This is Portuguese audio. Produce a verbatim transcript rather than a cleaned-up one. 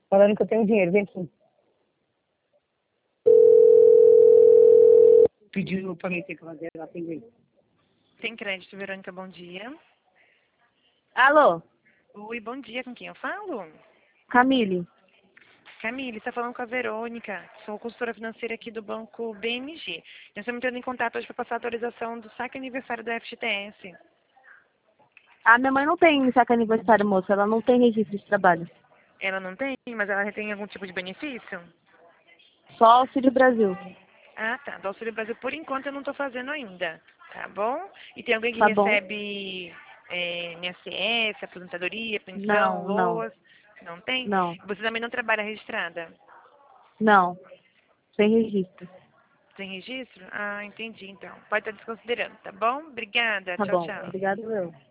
Falando que eu tenho dinheiro, vem aqui. Pediu pra mim ter que fazer, ela tem aí. Tem crédito, Verônica, bom dia. Alô, Oi, bom dia, com quem eu falo? Camille. Camille, está falando com a Verônica, sou consultora financeira aqui do banco B M G. Nós estamos entrando em contato hoje para passar a atualização do saque aniversário da F G T S. Ah, minha mãe não tem saque aniversário, moça. Ela não tem registro de trabalho. Ela não tem, mas ela tem algum tipo de benefício? Só Auxílio Brasil. Ah, tá. Do Auxílio Brasil, por enquanto, eu não estou fazendo ainda, tá bom? E tem alguém que Tá bom? recebe é, M S S, aposentadoria, pensão, Não, não, loas? Não tem? não, Você também não trabalha registrada? não. Sem registro. Tem registro? Ah, entendi, então. Pode estar desconsiderando, tá bom? Obrigada. Tá Tchau, bom. tchau. Obrigada, eu.